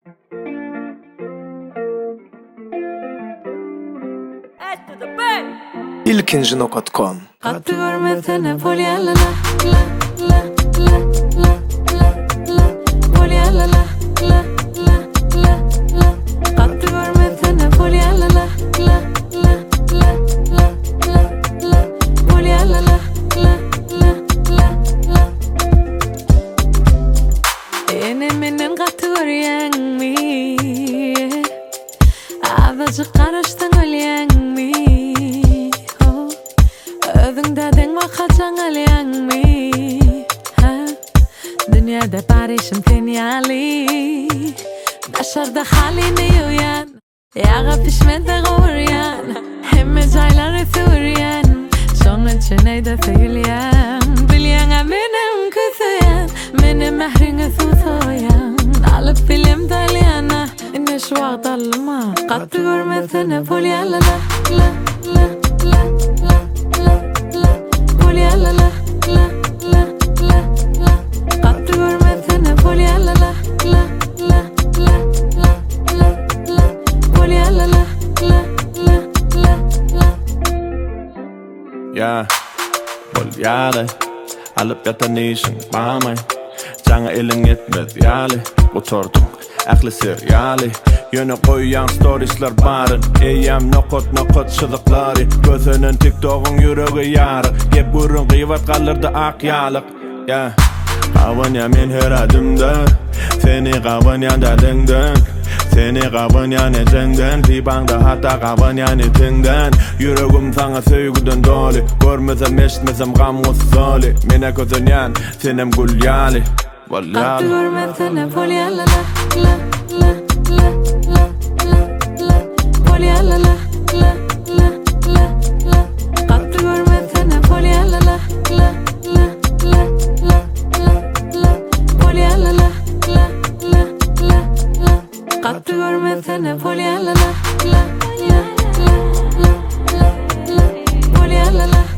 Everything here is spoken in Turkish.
ilkinci.com Katı görmesene polya la la la la la la la la polya la la la la la la Katı görmesene polya la la la la la la la la polya la la la la la la Eneminin katı göryen mi Ağzı karıştın ölyen mi Özüngde den vakacan alyan mi Dünyada barışım tenyali Başarda halini uyan Yağa pişmede guryan Hemme cayları thuryan Sonun çeneyde thülyan Bilyan aminim küthüyan Minim mehringe thuthoyan Alıp bilim dalyana İnne şu ağdalma Katı görmesene polya la la la la la la polya la la la la la la Katı görmesene polya la la la la la la la la polya la la la la la la Ja, polyalı alıp yatan işin bağmay Cana elin etmez yali Oturdum aklı seryali Yönü koyyan storiesler barın Eyyem nokot şılıkları Gözünün TikTok'un yüreği yarı Yep burun kıyvat kalırdı ak yalık Kavan ya men her adımda Seni kavan ya dadından Seni kavan ya necenden Pibanda hatta kavan ya netinden Yüreğim sana sevgiden dolu Görmesem eşitmesem gamuz zoli Mine gözün yan senem gül yali Katı görmesene polya la la la la la la la la polya la la la la la la Katı görmesene polya la la la la la la la la polya la la la la la la Katı görmesene polya la la la la la la la polya la la